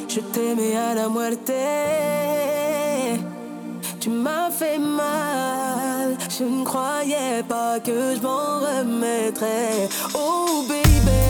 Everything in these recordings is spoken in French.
Je t'aimais à la muerte. Tu m'as fait mal. Je ne croyais pas que je m'en remettrais. Oh baby.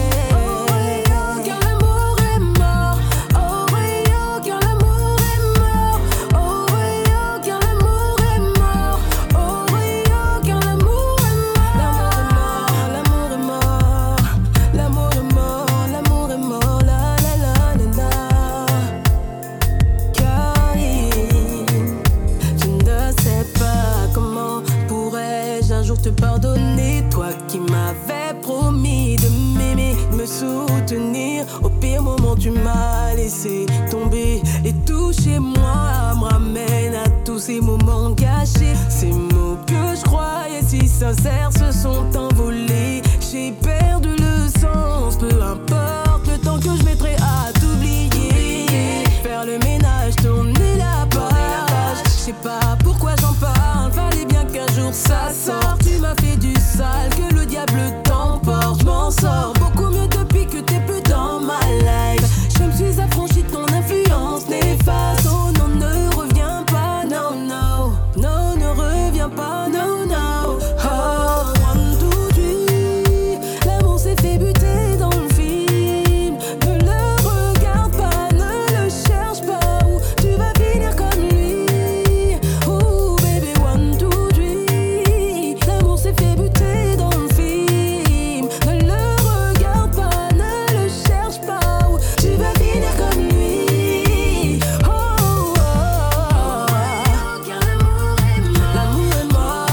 Te pardonner, toi qui m'avais promis de m'aimer, de me soutenir. Au pire moment tu m'as laissé tomber. Et tout chez moi me ramène à tous ces moments gâchés. Ces mots que je croyais si sincères se sont envolés. J'ai perdu le sens, peu importe le temps que je mettrai à t'oublier. Faire le ménage, tourner la page. Je sais pas pourquoi j'en parle, fallait bien qu'un jour ça sorte. Tu m'as fait du sale, que le diable t'emporte. Je m'en sors beaucoup mieux depuis que t'es plus dans ma life. Je me suis affranchie de ton influence néfaste. Oh non, ne reviens pas, non, non. Non, ne reviens pas, non, non. Oh, 1, 2, 3. L'amour s'est fait buter dans le film. Ne le regarde pas, ne le cherche pas. Ou tu vas finir comme lui. Oh baby, 1, 2, 3. L'amour s'est fait buter dans le film. Ne le regarde pas, ne le cherche pas. Ou tu vas finir comme lui. Oh, oh, oh. Car l'amour est mort. L'amour est mort.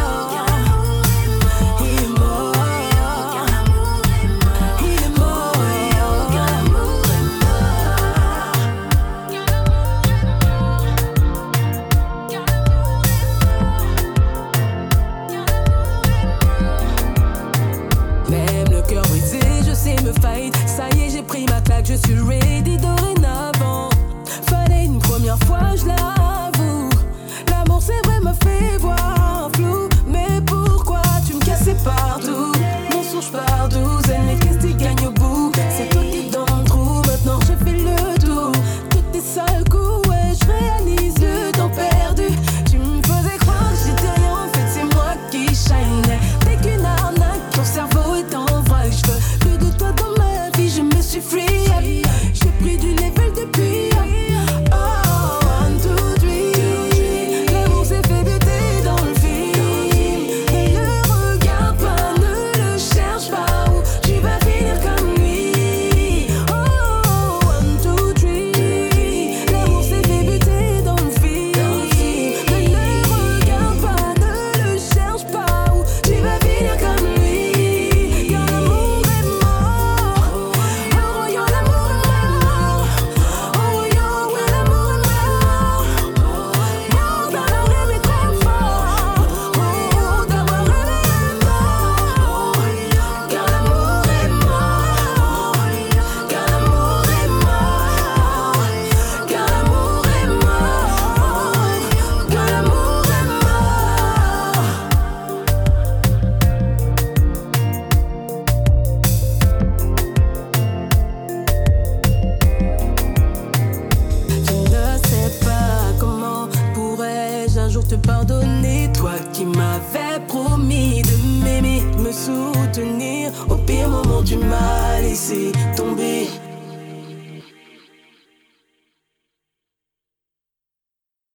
Il est mort. Car l'amour est mort. Il est mort. Car l'amour est mort. Même le cœur brisé, je sais me fight. Ça y est, j'ai pris ma claque, je suis ready dorénavant. Fallait une première fois, je l'avoue. L'amour, c'est vrai, m'a fait voir flou. Mais pourquoi tu me cassais partout? Mensonge par douzaine, mais qu'est-ce que tu gagnes au bout? C'est toi qui es dans le trou, maintenant j'ai fait le tour. Tous tes sales coups, ouais, je réalise le temps perdu. Tu me faisais croire que j'étais rien, en fait c'est moi qui shine. T'es qu'une arnaque, ton cerveau est en vrac. Je veux plus de toi dans ma vie, je me suis free. J'ai pris du level depuis. Oh, 1, 2, 3. L'amour s'est fait buter dans le film. Ne le regarde pas, ne le cherche pas. Ou tu vas finir comme lui. Oh, 1, 2, 3. L'amour s'est fait buter dans le film. Ne le regarde pas, ne le cherche pas. Ou tu vas finir comme lui. Car l'amour est mort. Oh, yo, l'amour est mort. Oh, yo, ouais, l'amour est mort. Mort d'avoir aimé trop fort. Oh, d'avoir aimé mort. Car l'amour est mort. Car l'amour est mort. Car l'amour est mort. Car l'amour est Je ne sais pas comment pourrais-je un jour te pardonner. Toi qui m'avais promis de m'aimer, de me soutenir. Au pire moment tu m'as laissé tomber.